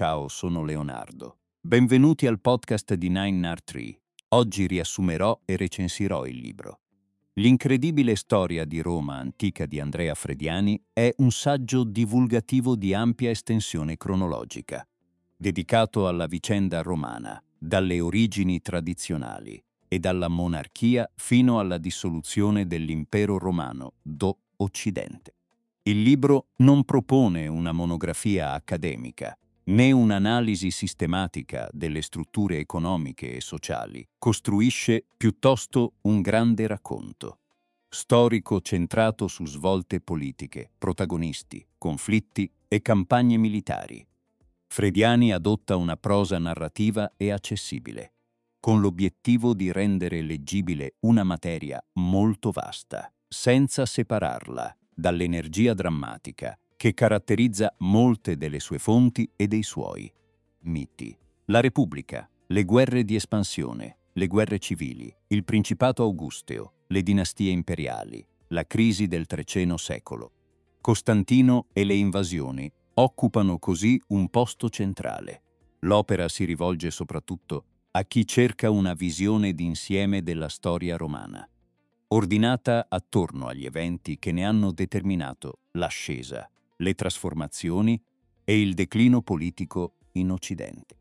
Ciao, sono Leonardo. Benvenuti al podcast di Nine Art Tree. Oggi riassumerò e recensirò il libro. L'incredibile storia di Roma antica di Andrea Frediani è un saggio divulgativo di ampia estensione cronologica, dedicato alla vicenda romana, dalle origini tradizionali e dalla monarchia fino alla dissoluzione dell'impero romano do Occidente. Il libro non propone una monografia accademica, né un'analisi sistematica delle strutture economiche e sociali, costruisce piuttosto un grande racconto, storico centrato su svolte politiche, protagonisti, conflitti e campagne militari. Frediani adotta una prosa narrativa e accessibile, con l'obiettivo di rendere leggibile una materia molto vasta, senza separarla dall'energia drammatica che caratterizza molte delle sue fonti e dei suoi miti. La Repubblica, le guerre di espansione, le guerre civili, il Principato Augusteo, le dinastie imperiali, la crisi del Trecento secolo, Costantino e le invasioni occupano così un posto centrale. L'opera si rivolge soprattutto a chi cerca una visione d'insieme della storia romana, ordinata attorno agli eventi che ne hanno determinato l'ascesa, le trasformazioni e il declino politico in Occidente.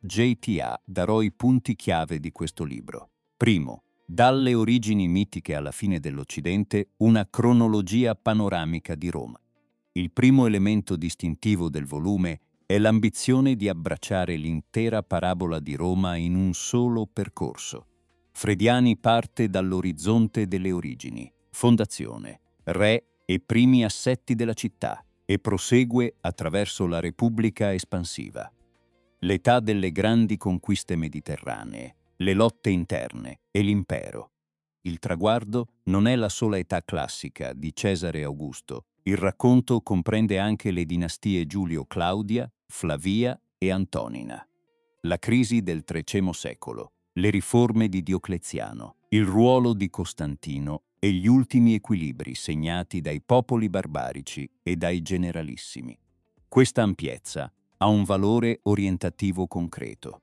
JTA darò i punti chiave di questo libro. Primo, dalle origini mitiche alla fine dell'Occidente, una cronologia panoramica di Roma. Il primo elemento distintivo del volume è l'ambizione di abbracciare l'intera parabola di Roma in un solo percorso. Frediani parte dall'orizzonte delle origini, fondazione, re e primi assetti della città, e prosegue attraverso la Repubblica espansiva, l'età delle grandi conquiste mediterranee, le lotte interne e l'impero. Il traguardo non è la sola età classica di Cesare Augusto. Il racconto comprende anche le dinastie Giulio-Claudia, Flavia e Antonina, la crisi del Trecento secolo, le riforme di Diocleziano, il ruolo di Costantino e gli ultimi equilibri segnati dai popoli barbarici e dai generalissimi. Questa ampiezza ha un valore orientativo concreto.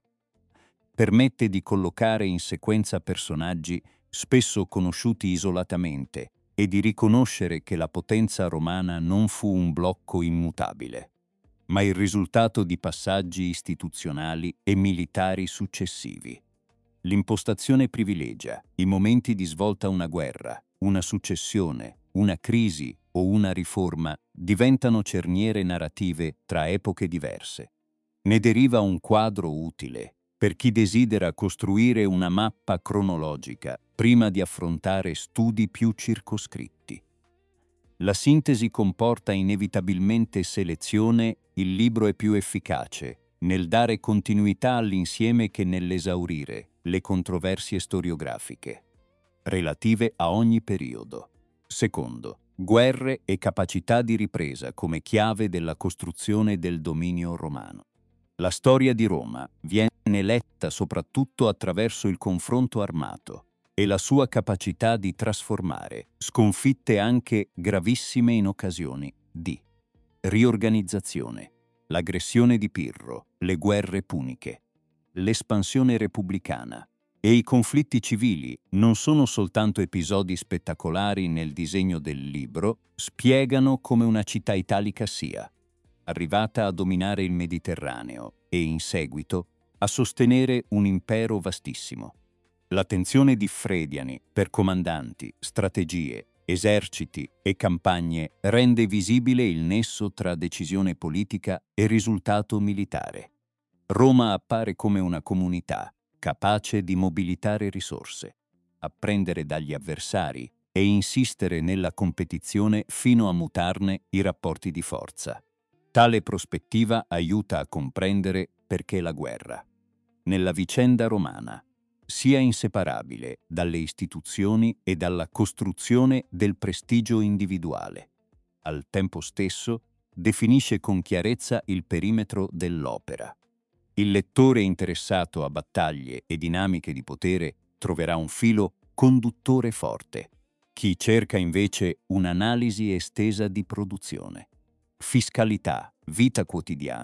Permette di collocare in sequenza personaggi spesso conosciuti isolatamente e di riconoscere che la potenza romana non fu un blocco immutabile, ma il risultato di passaggi istituzionali e militari successivi. L'impostazione privilegia i momenti di svolta. Una guerra, una successione, una crisi o una riforma diventano cerniere narrative tra epoche diverse. Ne deriva un quadro utile per chi desidera costruire una mappa cronologica prima di affrontare studi più circoscritti. La sintesi comporta inevitabilmente selezione. Il libro è più efficace nel dare continuità all'insieme che nell'esaurire le controversie storiografiche relative a ogni periodo. Secondo, guerre e capacità di ripresa come chiave della costruzione del dominio romano. La storia di Roma viene letta soprattutto attraverso il confronto armato e la sua capacità di trasformare sconfitte anche gravissime in occasioni di riorganizzazione, l'aggressione di Pirro, le guerre puniche, l'espansione repubblicana e i conflitti civili non sono soltanto episodi spettacolari nel disegno del libro, spiegano come una città italica sia arrivata a dominare il Mediterraneo e, in seguito, a sostenere un impero vastissimo. L'attenzione di Frediani per comandanti, strategie, eserciti e campagne rende visibile il nesso tra decisione politica e risultato militare. Roma appare come una comunità capace di mobilitare risorse, apprendere dagli avversari e insistere nella competizione fino a mutarne i rapporti di forza. Tale prospettiva aiuta a comprendere perché la guerra, nella vicenda romana, sia inseparabile dalle istituzioni e dalla costruzione del prestigio individuale. Al tempo stesso, definisce con chiarezza il perimetro dell'opera. Il lettore interessato a battaglie e dinamiche di potere troverà un filo conduttore forte. Chi cerca invece un'analisi estesa di produzione, fiscalità, vita quotidiana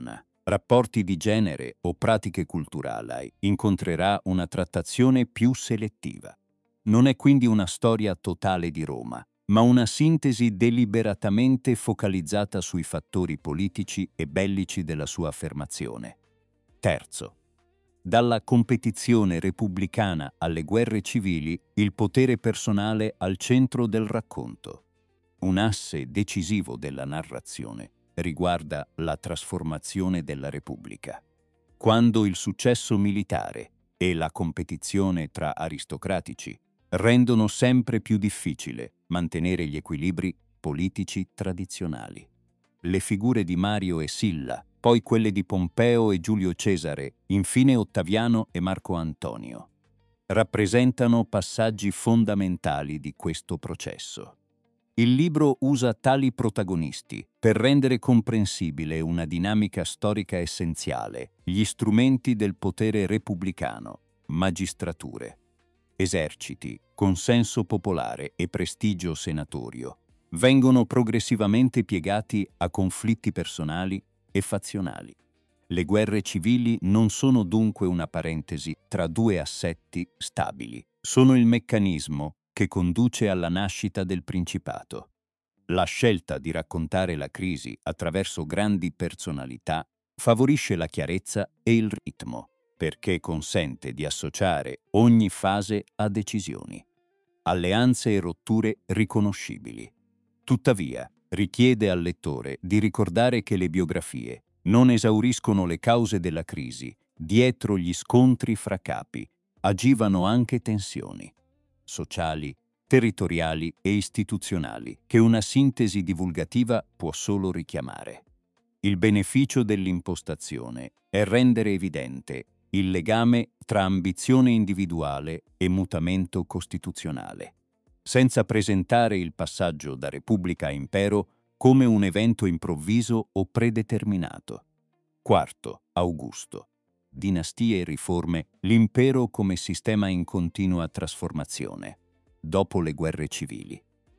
rapporti di genere o pratiche culturali incontrerà una trattazione più selettiva. Non è quindi una storia totale di Roma, ma una sintesi deliberatamente focalizzata sui fattori politici e bellici della sua affermazione. Terzo, dalla competizione repubblicana alle guerre civili, il potere personale al centro del racconto. Un asse decisivo della narrazione riguarda la trasformazione della Repubblica. Quando il successo militare e la competizione tra aristocratici rendono sempre più difficile mantenere gli equilibri politici tradizionali. Le figure di Mario e Silla, poi quelle di Pompeo e Giulio Cesare, infine Ottaviano e Marco Antonio, rappresentano passaggi fondamentali di questo processo. Il libro usa tali protagonisti per rendere comprensibile una dinamica storica essenziale, gli strumenti del potere repubblicano, magistrature, eserciti, consenso popolare e prestigio senatorio, vengono progressivamente piegati a conflitti personali e fazionali. Le guerre civili non sono dunque una parentesi tra due assetti stabili, sono il meccanismo che conduce alla nascita del Principato. La scelta di raccontare la crisi attraverso grandi personalità favorisce la chiarezza e il ritmo, perché consente di associare ogni fase a decisioni, alleanze e rotture riconoscibili. Tuttavia, richiede al lettore di ricordare che le biografie non esauriscono le cause della crisi. Dietro gli scontri fra capi agivano anche tensioni sociali, territoriali e istituzionali che una sintesi divulgativa può solo richiamare. Il beneficio dell'impostazione è rendere evidente il legame tra ambizione individuale e mutamento costituzionale, senza presentare il passaggio da Repubblica a Impero come un evento improvviso o predeterminato. Quarto, Augusto. Dinastie e riforme, l'impero come sistema in continua trasformazione, dopo le guerre civili.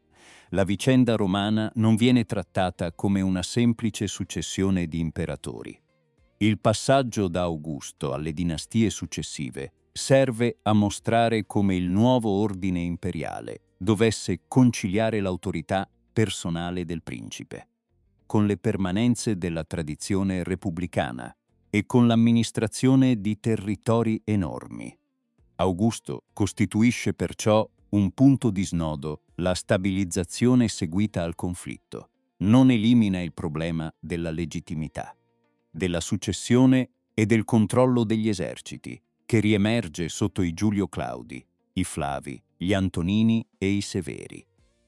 La vicenda romana non viene trattata come una semplice successione di imperatori. Il passaggio da Augusto alle dinastie successive serve a mostrare come il nuovo ordine imperiale dovesse conciliare l'autorità personale del principe con le permanenze della tradizione repubblicana e con l'amministrazione di territori enormi. Augusto costituisce perciò un punto di snodo. La stabilizzazione seguita al conflitto non elimina il problema della legittimità, della successione e del controllo degli eserciti, che riemerge sotto i Giulio Claudi, i Flavi, gli Antonini e i Severi.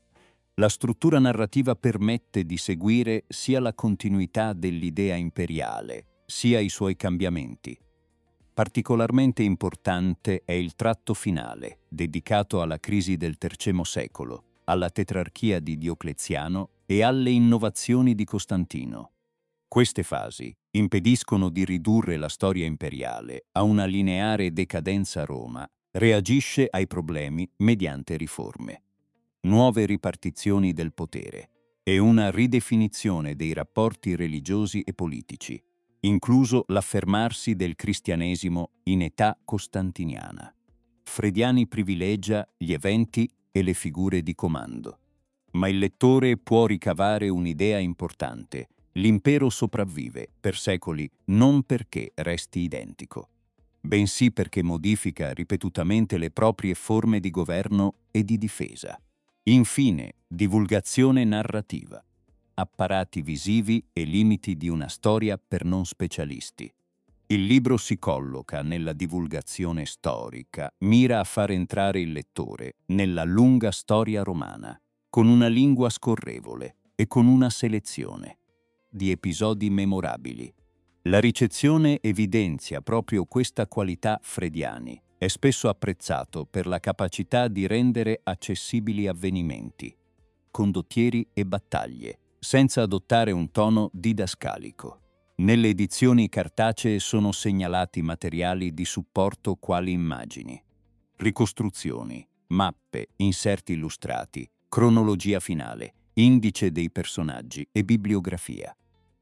La struttura narrativa permette di seguire sia la continuità dell'idea imperiale, sia i suoi cambiamenti. Particolarmente importante è il tratto finale, dedicato alla crisi del III secolo, alla tetrarchia di Diocleziano e alle innovazioni di Costantino. Queste fasi impediscono di ridurre la storia imperiale a una lineare decadenza. Roma reagisce ai problemi mediante riforme, nuove ripartizioni del potere e una ridefinizione dei rapporti religiosi e politici, incluso l'affermarsi del cristianesimo in età costantiniana. Frediani privilegia gli eventi e le figure di comando, ma il lettore può ricavare un'idea importante: l'impero sopravvive per secoli non perché resti identico, bensì perché modifica ripetutamente le proprie forme di governo e di difesa. Infine, divulgazione narrativa, apparati visivi e limiti di una storia per non specialisti. Il libro si colloca nella divulgazione storica, mira a far entrare il lettore nella lunga storia romana, con una lingua scorrevole e con una selezione di episodi memorabili. La ricezione evidenzia proprio questa qualità. Frediani è spesso apprezzato per la capacità di rendere accessibili avvenimenti, condottieri e battaglie, senza adottare un tono didascalico. Nelle edizioni cartacee sono segnalati materiali di supporto quali immagini, ricostruzioni, mappe, inserti illustrati, cronologia finale, indice dei personaggi e bibliografia.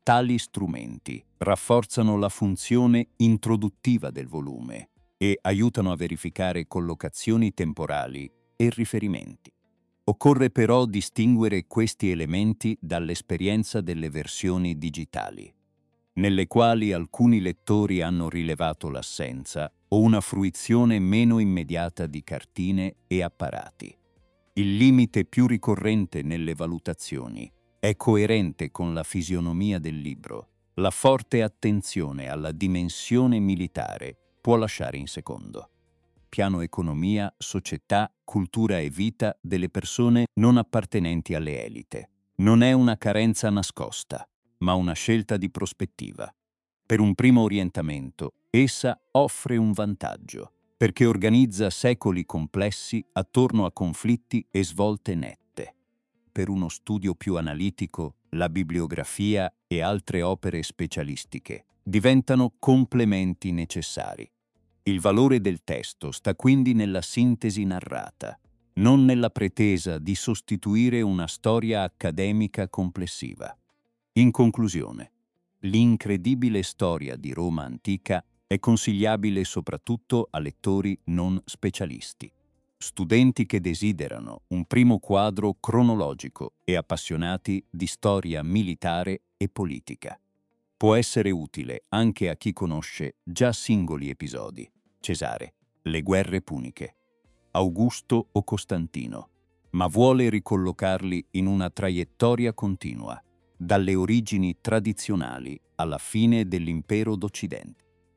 Tali strumenti rafforzano la funzione introduttiva del volume e aiutano a verificare collocazioni temporali e riferimenti. Occorre però distinguere questi elementi dall'esperienza delle versioni digitali, nelle quali alcuni lettori hanno rilevato l'assenza o una fruizione meno immediata di cartine e apparati. Il limite più ricorrente nelle valutazioni è coerente con la fisionomia del libro. La forte attenzione alla dimensione militare può lasciare in secondo. Piano economia, società, cultura e vita delle persone non appartenenti alle elite. Non è una carenza nascosta, ma una scelta di prospettiva. Per un primo orientamento, essa offre un vantaggio, perché organizza secoli complessi attorno a conflitti e svolte nette. Per uno studio più analitico, la bibliografia e altre opere specialistiche diventano complementi necessari. Il valore del testo sta quindi nella sintesi narrata, non nella pretesa di sostituire una storia accademica complessiva. In conclusione, l'incredibile storia di Roma antica è consigliabile soprattutto a lettori non specialisti, studenti che desiderano un primo quadro cronologico e appassionati di storia militare e politica. Può essere utile anche a chi conosce già singoli episodi: Cesare, le guerre puniche, Augusto o Costantino, ma vuole ricollocarli in una traiettoria continua, dalle origini tradizionali alla fine dell'impero d'Occidente.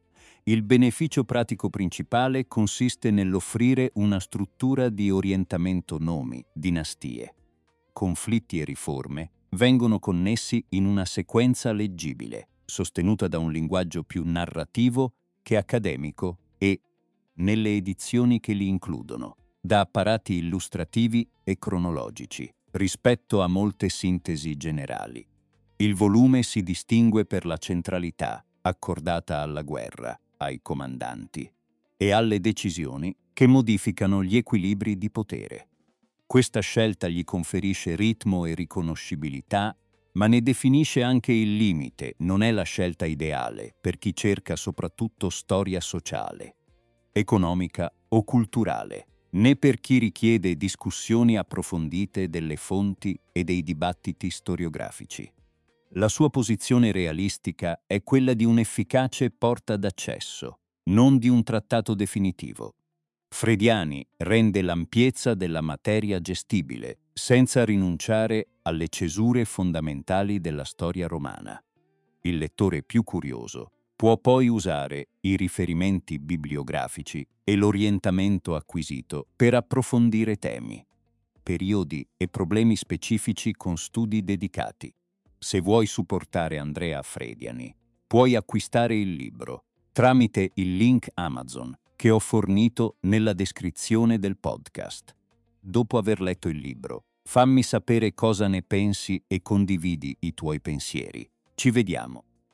Il beneficio pratico principale consiste nell'offrire una struttura di orientamento nomi, dinastie. Conflitti e riforme vengono connessi in una sequenza leggibile, sostenuta da un linguaggio più narrativo che accademico e, nelle edizioni che li includono, da apparati illustrativi e cronologici, rispetto a molte sintesi generali. Il volume si distingue per la centralità accordata alla guerra, ai comandanti e alle decisioni che modificano gli equilibri di potere. Questa scelta gli conferisce ritmo e riconoscibilità, ma ne definisce anche il limite. Non è la scelta ideale per chi cerca soprattutto storia sociale, economica o culturale, né per chi richiede discussioni approfondite delle fonti e dei dibattiti storiografici. La sua posizione realistica è quella di un'efficace porta d'accesso, non di un trattato definitivo. Frediani rende l'ampiezza della materia gestibile, senza rinunciare alle cesure fondamentali della storia romana. Il lettore più curioso può poi usare i riferimenti bibliografici e l'orientamento acquisito per approfondire temi, periodi e problemi specifici con studi dedicati. Se vuoi supportare Andrea Frediani, puoi acquistare il libro tramite il link Amazon che ho fornito nella descrizione del podcast. Dopo aver letto il libro, fammi sapere cosa ne pensi e condividi i tuoi pensieri. Ci vediamo.